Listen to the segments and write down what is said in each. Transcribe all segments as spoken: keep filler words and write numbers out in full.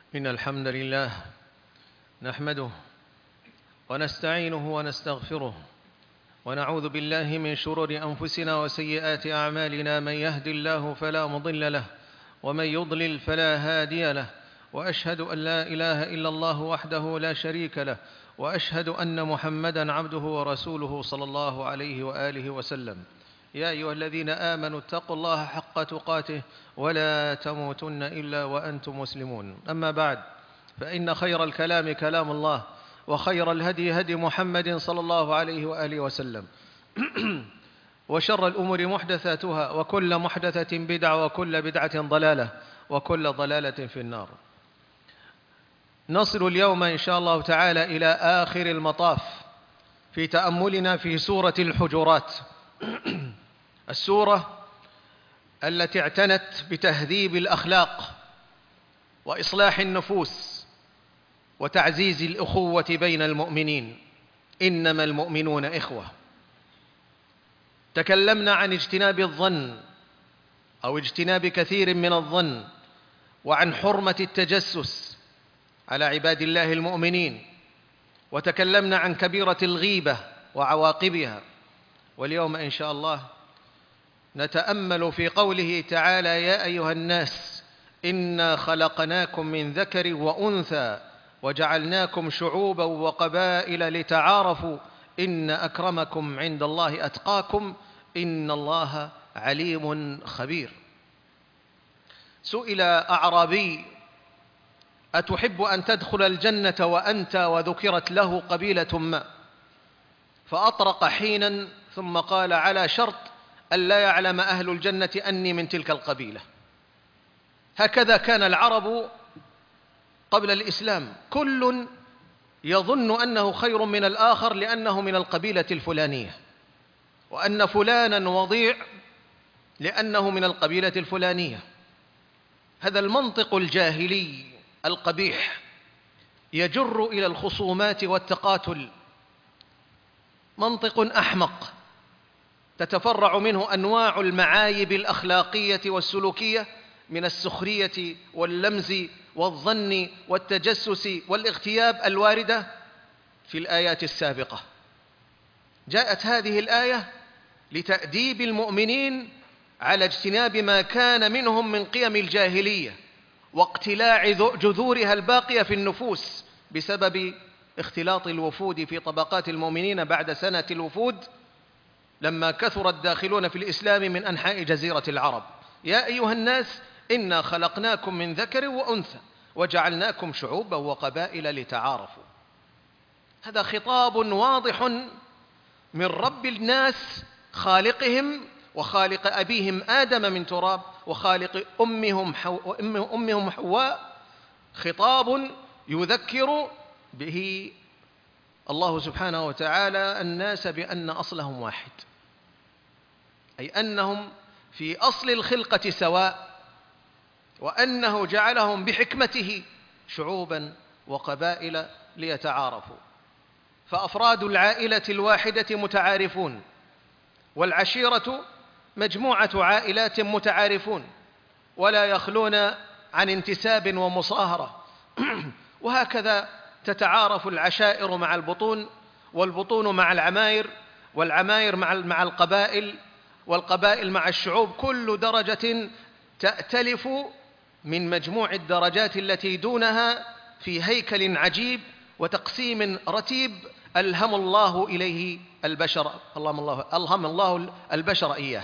إن الحمد لله نحمده ونستعينه ونستغفره ونعوذ بالله من شرور أنفسنا وسيئات أعمالنا. من يهد الله فلا مضل له ومن يضلل فلا هادي له، وأشهد أن لا إله إلا الله وحده لا شريك له، وأشهد أن محمدًا عبده ورسوله صلى الله عليه وآله وسلم. يا أيها الذين آمنوا اتقوا الله حق تقاته ولا تموتن إلا وأنتم مسلمون. أما بعد، فإن خير الكلام كلام الله، وخير الهدي هدي محمد صلى الله عليه وآله وسلم وشر الأمور محدثاتها، وكل محدثة بدعة، وكل بدعة ضلالة، وكل ضلالة في النار. نصل اليوم إن شاء الله تعالى إلى آخر المطاف في تأملنا في سورة الحجرات، السورة التي اعتنت بتهذيب الأخلاق وإصلاح النفوس وتعزيز الأخوة بين المؤمنين. إنما المؤمنون إخوة. تكلمنا عن اجتناب الظن أو اجتناب كثير من الظن، وعن حرمة التجسس على عباد الله المؤمنين، وتكلمنا عن كبيرة الغيبة وعواقبها. واليوم إن شاء الله نتأمل في قوله تعالى: يا أيها الناس إنا خلقناكم من ذكر وأنثى وجعلناكم شعوبا وقبائل لتعارفوا إن أكرمكم عند الله أتقاكم إن الله عليم خبير. سئل أعرابي: أتحب أن تدخل الجنة وأنت وذكرت له قبيلة ما؟ فأطرق حينا ثم قال: على شرط ألا يعلم أهل الجنة أني من تلك القبيلة. هكذا كان العرب قبل الإسلام، كل يظن أنه خير من الآخر لأنه من القبيلة الفلانية، وأن فلانا وضيع لأنه من القبيلة الفلانية. هذا المنطق الجاهلي القبيح يجر إلى الخصومات والتقاتل، منطق أحمق تتفرع منه أنواع المعايب الأخلاقية والسلوكية من السخرية واللمز والظن والتجسس والاغتياب الواردة في الآيات السابقة. جاءت هذه الآية لتأديب المؤمنين على اجتناب ما كان منهم من قيم الجاهلية واقتلاع جذورها الباقية في النفوس بسبب اختلاط الوفود في طبقات المؤمنين بعد سنة الوفود، لما كثر الداخلون في الإسلام من أنحاء جزيرة العرب. يا أيها الناس إنا خلقناكم من ذكر وأنثى وجعلناكم شعوبا وقبائل لتعارفوا. هذا خطاب واضح من رب الناس، خالقهم وخالق أبيهم آدم من تراب، وخالق أمهم, حو... أمهم حواء. خطاب يذكر به الله سبحانه وتعالى الناس بأن أصلهم واحد، أي أنهم في أصل الخلقة سواء، وأنه جعلهم بحكمته شعوبا وقبائل ليتعارفوا. فأفراد العائلة الواحدة متعارفون، والعشيرة مجموعة عائلات متعارفون ولا يخلون عن انتساب ومصاهرة. وهكذا تتعارف العشائر مع البطون، والبطون مع العماير، والعماير مع القبائل، والقبائل مع الشعوب. كل درجة تأتلف من مجموع الدرجات التي دونها في هيكل عجيب وتقسيم رتيب ألهم الله إليه البشر، ألهم الله, ألهم الله البشر إياه.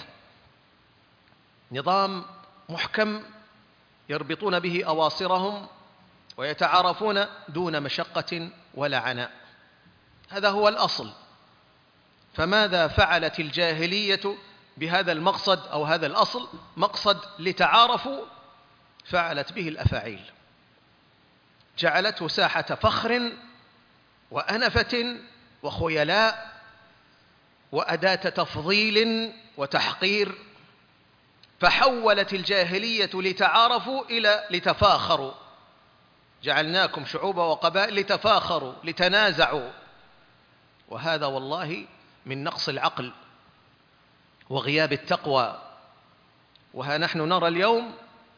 نظام محكم يربطون به أواصرهم ويتعارفون دون مشقة ولا عناء. هذا هو الأصل. فماذا فعلت الجاهلية بهذا المقصد أو هذا الأصل، مقصد لتعارفوا؟ فعلت به الأفاعيل، جعلته ساحة فخر وأنفة وخيلاء وأداة تفضيل وتحقير. فحولت الجاهلية لتعارفوا إلى لتفاخروا. جعلناكم شعوبا وقبائل لتفاخروا لتنازعوا. وهذا والله من نقص العقل وغياب التقوى. وها نحن نرى اليوم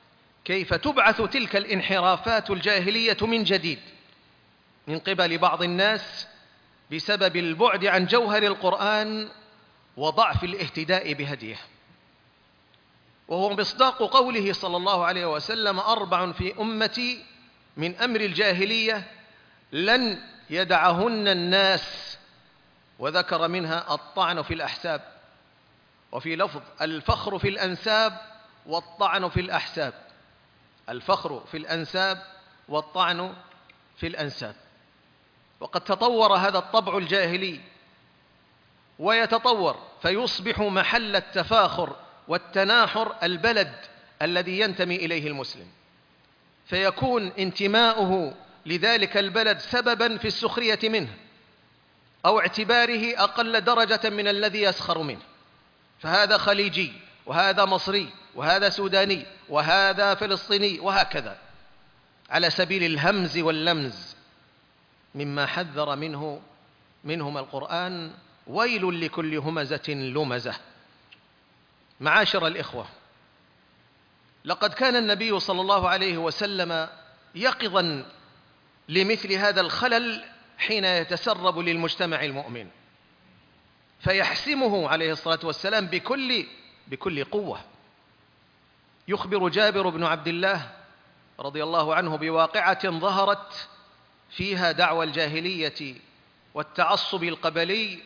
كيف تبعث تلك الانحرافات الجاهلية من جديد من قبل بعض الناس بسبب البعد عن جوهر القرآن وضعف الاهتداء بهديه، وهو مصداق قوله صلى الله عليه وسلم: أربع في أمتي من أمر الجاهلية لن يدعهن الناس، وذكر منها الطعن في الأحساب، وفي لفظ الفخر في الأنساب والطعن في الأحساب، الفخر في الأنساب والطعن في الأنساب. وقد تطور هذا الطبع الجاهلي ويتطور فيصبح محل التفاخر والتناحر البلد الذي ينتمي إليه المسلم، فيكون انتماؤه لذلك البلد سببا في السخرية منه أو اعتباره أقل درجة من الذي يسخر منه، فهذا خليجي وهذا مصري وهذا سوداني وهذا فلسطيني وهكذا، على سبيل الهمز واللمز، مما حذر منه منهم القرآن: ويل لكل همزة لمزة. معاشر الإخوة، لقد كان النبي صلى الله عليه وسلم يقظا لمثل هذا الخلل حين يتسرب للمجتمع المؤمن، فيحسمه عليه الصلاة والسلام بكل بكل قوة. يخبر جابر بن عبد الله رضي الله عنه بواقعة ظهرت فيها دعوى الجاهلية والتعصب القبلي،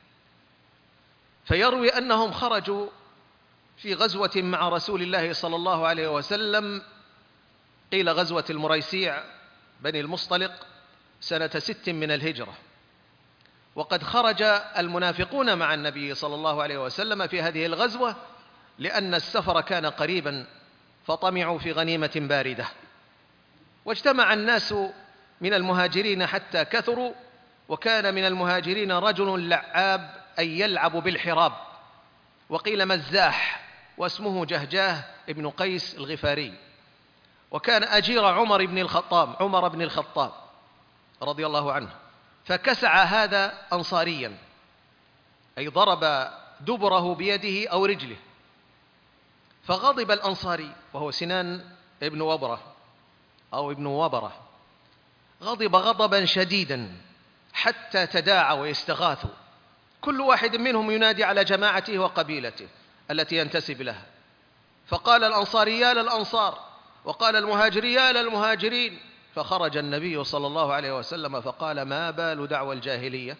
فيروي أنهم خرجوا في غزوة مع رسول الله صلى الله عليه وسلم، قيل غزوة المريسيع بني المصطلق، سنة ست من الهجرة، وقد خرج المنافقون مع النبي صلى الله عليه وسلم في هذه الغزوة لأن السفر كان قريبا، فطمعوا في غنيمة باردة. واجتمع الناس من المهاجرين حتى كثروا، وكان من المهاجرين رجل لعاب أي يلعب بالحراب، وقيل مزاح، واسمه جهجاه ابن قيس الغفاري، وكان أجير عمر بن الخطاب عمر بن الخطاب رضي الله عنه، فكسع هذا أنصاريا، أي ضرب دبره بيده أو رجله، فغضب الأنصاري وهو سنان ابن وبرة أو ابن وبرة، غضب غضبا شديدا حتى تداعى ويستغاثوا، كل واحد منهم ينادي على جماعته وقبيلته التي ينتسب لها، فقال الأنصاري يا للأنصار، وقال المهاجري يا للمهاجرين، فخرج النبي صلى الله عليه وسلم فقال: ما بال دعوى الجاهلية؟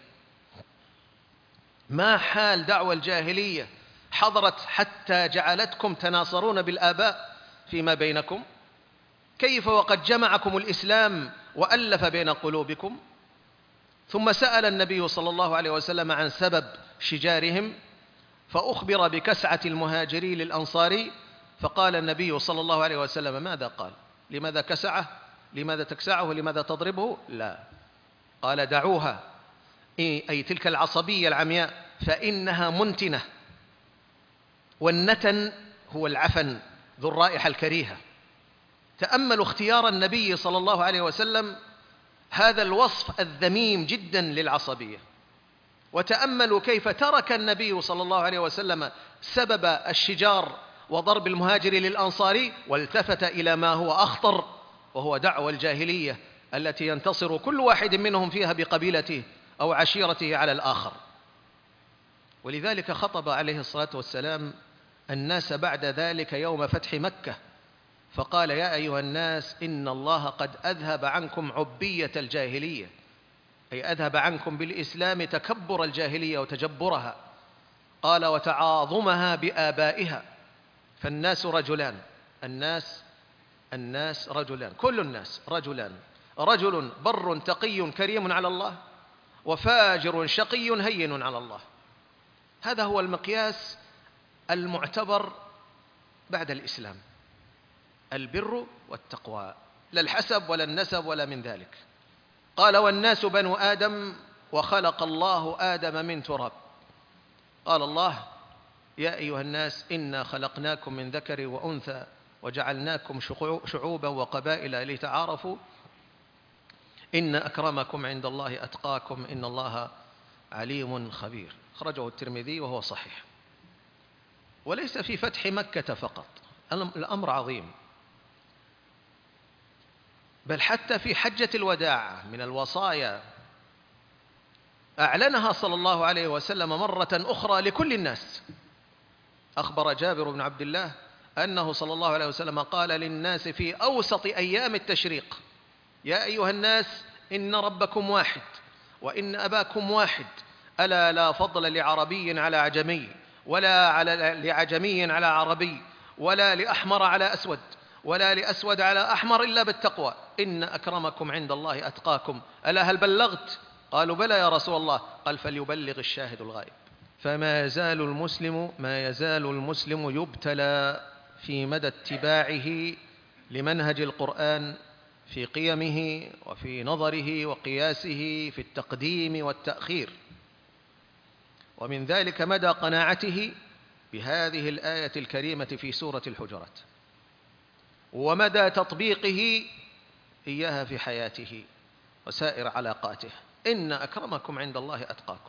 ما حال دعوى الجاهلية حضرت حتى جعلتكم تناصرون بالآباء فيما بينكم؟ كيف وقد جمعكم الإسلام وألف بين قلوبكم؟ ثم سأل النبي صلى الله عليه وسلم عن سبب شجارهم، فأخبر بكسعة المهاجري للأنصاري، فقال النبي صلى الله عليه وسلم: ماذا قال؟ لماذا كسعه؟ لماذا تكسعه؟ لماذا تضربه؟ لا، قال: دعوها، أي تلك العصبية العمياء، فإنها منتنة، والنتن هو العفن ذو الرائحة الكريهة. تأملوا اختيار النبي صلى الله عليه وسلم هذا الوصف الذميم جدا للعصبية، وتأملوا كيف ترك النبي صلى الله عليه وسلم سبب الشجار وضرب المهاجر للأنصاري، والتفت إلى ما هو أخطر، وهو دعوى الجاهلية التي ينتصر كل واحد منهم فيها بقبيلته أو عشيرته على الآخر. ولذلك خطب عليه الصلاة والسلام الناس بعد ذلك يوم فتح مكة، فقال: يا أيها الناس، إن الله قد أذهب عنكم عبية الجاهلية، أي أذهب عنكم بالإسلام تكبر الجاهلية وتجبرها، قال: وتعاظمها بآبائها، فالناس رجلان، الناس الناس رجلان، كل الناس رجلان، رجل بر تقي كريم على الله، وفاجر شقي هين على الله. هذا هو المقياس المعتبر بعد الإسلام، البر والتقوى، لا الحسب ولا النسب ولا من ذلك. قال: والناس بنو آدم، وخلق الله آدم من تراب. قال الله: يا أيها الناس، إنا خلقناكم من ذكر وأنثى وجعلناكم شعوبا وقبائل لتعارفوا، إن أكرمكم عند الله أتقاكم، إن الله عليم خبير. أخرجه الترمذي وهو صحيح. وليس في فتح مكة فقط، الأمر عظيم. بل حتى في حجة الوداع من الوصايا أعلنها صلى الله عليه وسلم مرة أخرى لكل الناس. أخبر جابر بن عبد الله أنه صلى الله عليه وسلم قال للناس في أوسط أيام التشريق: يا أيها الناس، إن ربكم واحد وإن أباكم واحد، ألا لا فضل لعربي على عجمي، ولا على لعجمي على عربي، ولا لأحمر على أسود، ولا لأسود على أحمر، إلا بالتقوى، إن أكرمكم عند الله أتقاكم. ألا هل بلغت؟ قالوا بلى يا رسول الله. قال فليبلغ الشاهد الغائب. فما يزال المسلم ما يزال المسلم يبتلى في مدى اتباعه لمنهج القرآن في قيمه وفي نظره وقياسه في التقديم والتأخير. ومن ذلك مدى قناعته بهذه الآية الكريمة في سورة الحجرات، ومدى تطبيقه إياها في حياته وسائر علاقاته: إن أكرمكم عند الله أتقاكم.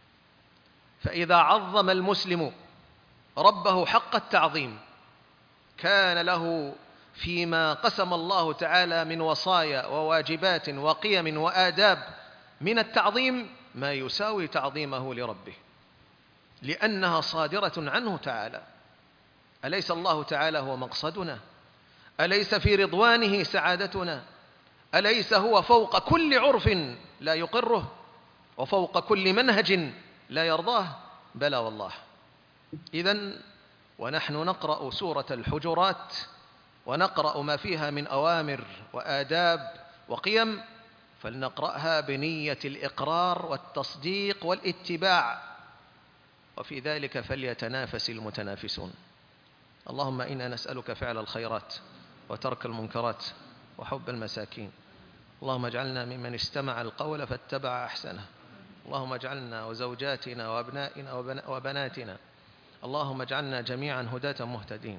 فإذا عظم المسلم ربه حق التعظيم كان له فيما قسم الله تعالى من وصايا وواجبات وقيم وآداب من التعظيم ما يساوي تعظيمه لربه، لأنها صادرة عنه تعالى. أليس الله تعالى هو مقصدنا؟ أليس في رضوانه سعادتنا؟ أليس هو فوق كل عرف لا يقره وفوق كل منهج لا يرضاه؟ بلى والله. إذن ونحن نقرأ سورة الحجرات ونقرأ ما فيها من أوامر وآداب وقيم، فلنقرأها بنية الإقرار والتصديق والاتباع، وفي ذلك فليتنافس المتنافسون. اللهم إنا نسألك فعل الخيرات وترك المنكرات وحب المساكين. اللهم اجعلنا ممن استمع القول فاتبع أحسنه. اللهم اجعلنا وزوجاتنا وأبنائنا وبناتنا اللهم اجعلنا جميعا هداة مهتدين،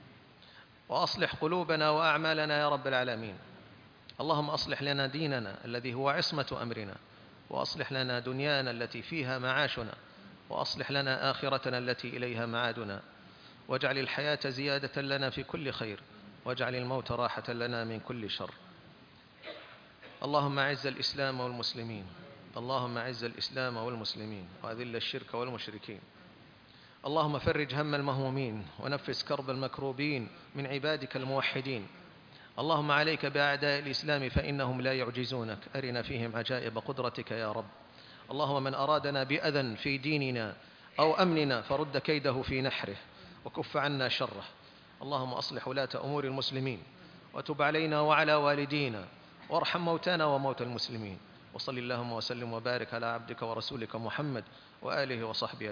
وأصلح قلوبنا وأعمالنا يا رب العالمين. اللهم أصلح لنا ديننا الذي هو عصمة أمرنا، وأصلح لنا دنيانا التي فيها معاشنا، وأصلح لنا آخرتنا التي إليها معادنا، واجعل الحياة زيادة لنا في كل خير، واجعل الموت راحة لنا من كل شر. اللهم أعز الإسلام والمسلمين، اللهم أعز الإسلام والمسلمين، وأذل الشرك والمشركين. اللهم فرج هم المهمومين ونفس كرب المكروبين من عبادك الموحدين. اللهم عليك بأعداء الإسلام فإنهم لا يعجزونك، أرنا فيهم عجائب قدرتك يا رب. اللهم من أرادنا بأذى في ديننا أو أمننا فرد كيده في نحره وكف عنا شره. اللهم أصلح ولاة أمور المسلمين، وتب علينا وعلى والدينا، وارحم موتانا وموتى المسلمين. وصل اللهم وسلم وبارك على عبدك ورسولك محمد وآله وصحبه.